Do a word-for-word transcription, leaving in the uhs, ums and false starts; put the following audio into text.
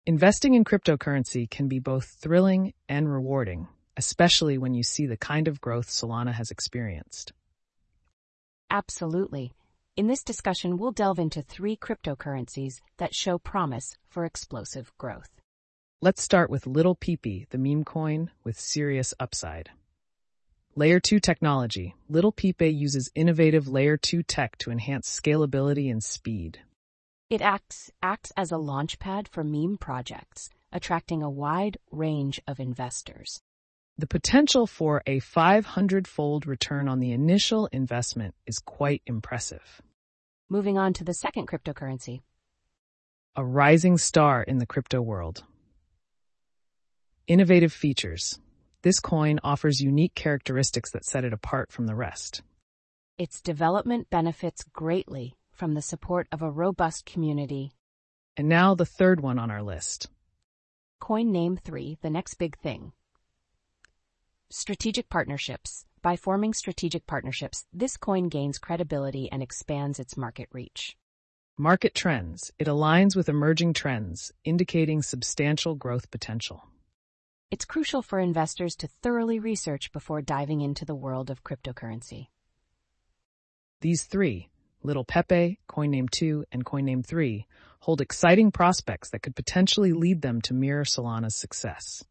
Investing in cryptocurrency can be both thrilling and rewarding, especially when you see the kind of growth Solana has experienced. Absolutely. In this discussion, we'll delve into three cryptocurrencies that show promise for explosive growth. Let's start with Little Peepee, the meme coin with serious upside. Layer two technology. Little Peepee uses innovative Layer two tech to enhance scalability and speed. It acts, acts as a launchpad for meme projects, attracting a wide range of investors. The potential for a five hundred fold return on the initial investment is quite impressive. Moving on to the second cryptocurrency. A rising star in the crypto world. Innovative features. This coin offers unique characteristics that set it apart from the rest. Its development benefits greatly from the support of a robust community. And now the third one on our list. Coin name three, the next big thing. Strategic partnerships. By forming strategic partnerships, this coin gains credibility and expands its market reach. Market trends. It aligns with emerging trends, indicating substantial growth potential. It's crucial for investors to thoroughly research before diving into the world of cryptocurrency. These three, Little Pepe, Coin Name two, and Coin Name three, hold exciting prospects that could potentially lead them to mirror Solana's success.